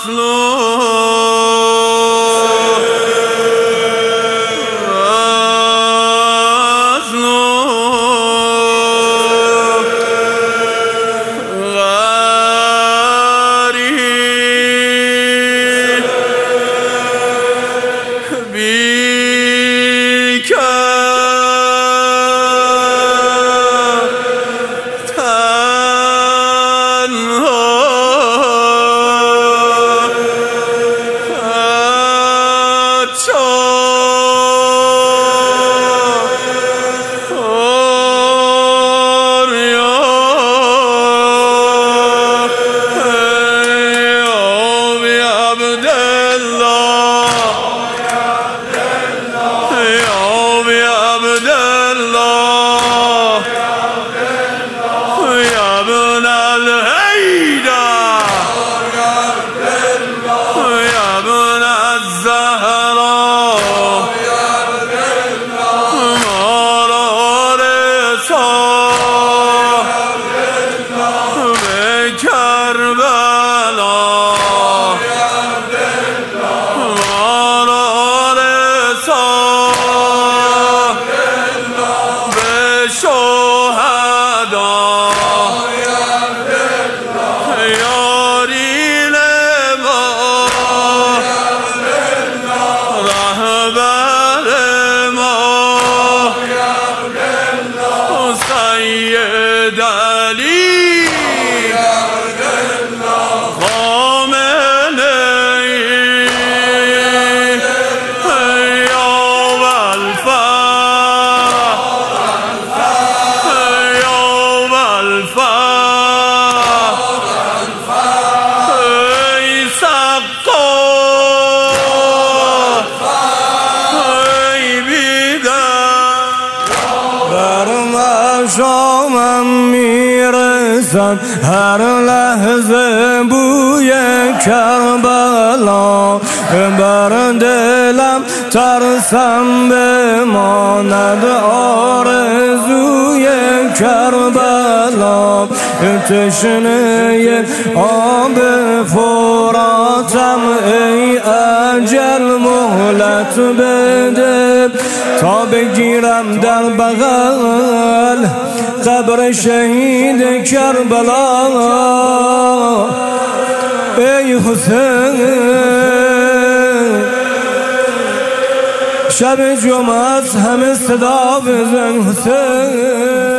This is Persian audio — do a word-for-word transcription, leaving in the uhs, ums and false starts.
شامم میرسد هر لحظه بوی کربلا، بر دلم ترسم بماند آرزوی کربلا. تشنه آب فراتم ای اجل مهلت بده، تا بگیرم در بغل قبر شهید کربلا. ای حسین شب جمعه همه صدا بزن حسین.